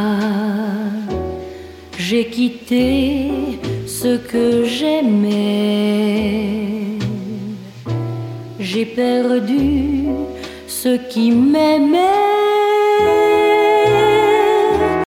j'ai quitté ce que j'aimais, j'ai perdu ce qui m'aimait.